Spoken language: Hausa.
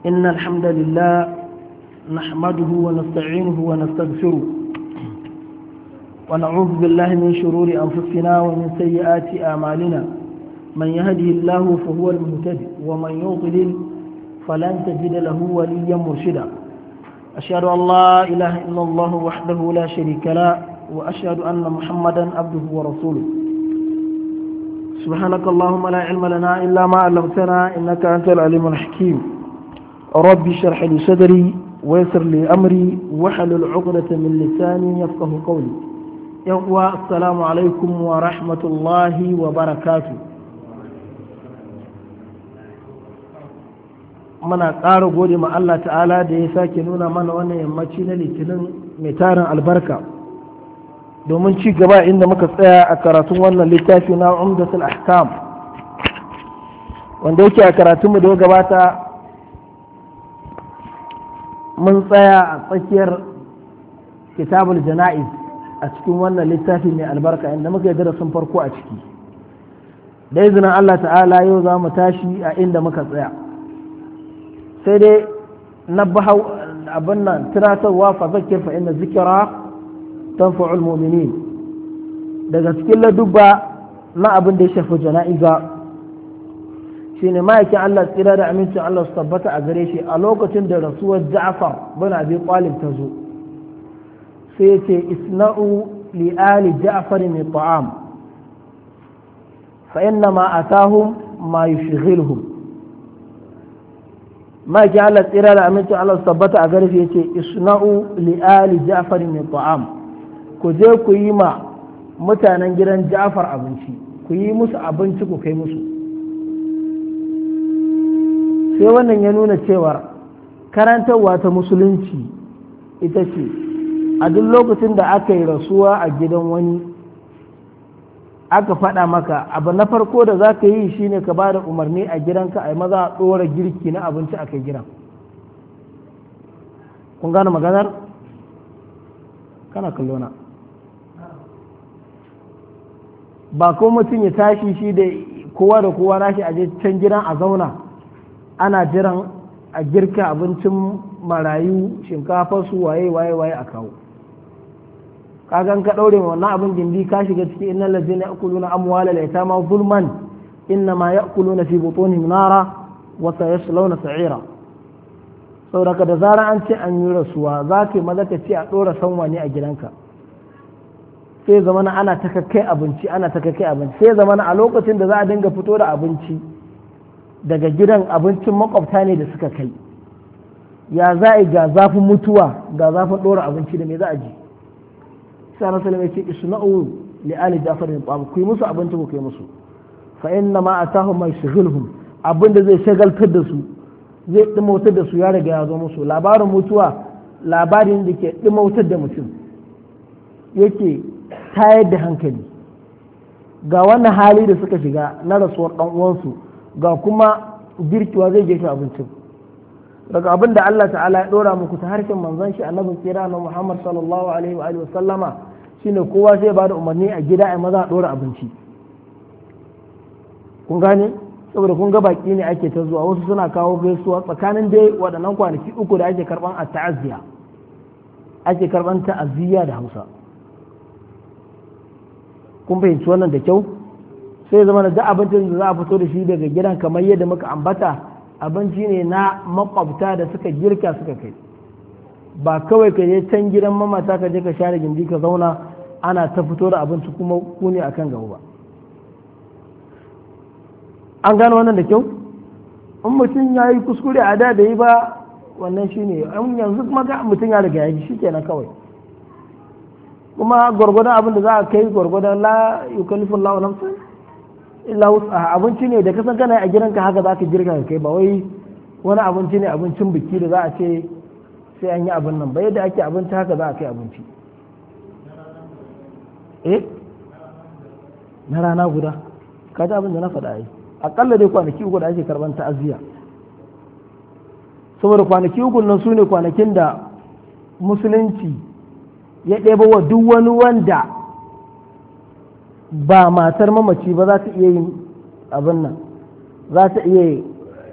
إن الحمد لله نحمده ونستعينه ونستغفره ونعوذ بالله من شرور أنفسنا ومن سيئات أعمالنا من يهده الله فهو المهتدي ومن يضلل فلن تجد له وليا مرشدا أشهد أن لا إله إلا الله وحده لا شريك له وأشهد أن محمدا عبده ورسوله سبحانك اللهم لا علم لنا إلا ما علمتنا إنك أنت العليم الحكيم رب اشرح لي صدري ويسر لي أمري واحلل عقدة من لساني يفقه قولي يوم السلام عليكم ورحمة الله وبركاته muna ƙara gode ma Allah ta'ala da ya sake nuna mana wannan yammaci na litinin mai tarin albarka domin ci gaba inda muka tsaya a karatun wannan littafi na umdatul ahkam wanda yake a karatunmu da ya gabata mun tsaya a tsakiyar kitabul jana'iz a cikin wannan littafi mai albarka inda muka yi darasin farko a ciki da izinin Allah ta'ala yau za mu tashi a inda muka tsaya sai dai na bahau abin nan tunatarwa fa zakir fa inna zikira tanfa'ul mu'minin daga cikin ladubba na abin da ya shafi jana'iza shine ma'aikin Allah tsira da amincin Allah su tabbata a gare shi a lokacin da rasuwar Ja'far bin Abi Talib ta zo sai ya ce isna'u li ali Ja'far min ta'am fa inna ma atahum ma yushghiluhum ma'aikin Allah tsira da amincin Allah su tabbata a gare shi ya ce isna'u li ali Ja'far min ta'am ku je ku yi ma mutanen gidan Ja'far abinci ku yi musu abinci ku kai musu sai wannan ya nuna cewar karantarwa ta musulunci ita ce a duk lokacin da aka yi rasuwa a gidan wani aka faɗa maka abu na farko da za ka yi shine ka ba da umarni a gidanka a yi maza a ɗora girki na abinci a kai gidan kun gane maganar kana kallona ba ko mutum ya tashi shi da kowa da kowa nashi a can gidan a zauna ana jiran a girka abincin marayu shinkafa su waye a kawo kagan ka daure wannan abin gindi ka shiga cikin innal ladzina ya'kuluna amwalal yatama zulman innama ya'kuluna fi butunihim nara wa sayaslawna sa'ira saboda da zarar an ce an yi rasuwa za ka maza ka ce a dora sanwa ne a gidanka sai zamana ana ta kai abinci sai zamana a lokacin da za a dinga fito da abinci daga gidan abincin makwabta ne da suka kai ya za a ga zafin mutuwa ga zafin ɗora abinci da me za a ji sai na salama ce isna'u li ali jafar bin tabu ku yi musu abinci ku kai musu fa inna ma atahum ma yushghilhum abinda zai shagaltar da su zai dimautar da su ya riga ya zo musu labarin mutuwa labarin da ke dimautar da mutum yake tayar da hankali ga wannan hali da suka shiga na rasuwar dan uwansu ga kuma girkiwa zai girki abincin daga abin da Allah ta'ala ya dora muku ta harshen manzon shi annabi tsira na Muhammad sallallahu alaihi wa alihi sallama shine kowa sai ba da umarni a gida a maza a dora abinci kun gane saboda kun ga baki ne ake ta zuwa wasu suna kawo gaisuwa tsakanin dai waɗannan kwanaki uku da ake karban ta'aziyya ake karban ta'aziyya da Hausa kun fahimci wannan da kyau sai zama da abincin da za a fito da shi daga gidan kamar yadda muka ambata abinci ne na makwabta da suka girka suka kai ba kawai ka je can gidan mamata ka je ka share gindi ka zauna ana ta fito da abinci kuma ku ne akan gaba ba an gano wannan da kyau in mutum ya yi kuskure a da yi ba wannan shine an yanzu kuma ga mutum ya riga ya yi shi kenan kawai kuma gwargwadon abin da za a kai gwargwadon la yukallifu Allahu nafsan illa wus'aha abinci ne da kasan kana a gidanka haka za ka girka ka kai ba wai wani abinci ne abincin biki da za a ce sai an yi abin nan ba yadda ake abinci haka za a kai abinci na rana guda ka ji abin da na faɗa yi akalla dai kwanaki uku da ake karban ta'aziyya saboda kwanaki uku nan su ne kwanakin da musulunci ya ɗeba wa duk wani wanda ba matar mamaci ba za ta iya yin abin nan za ta iya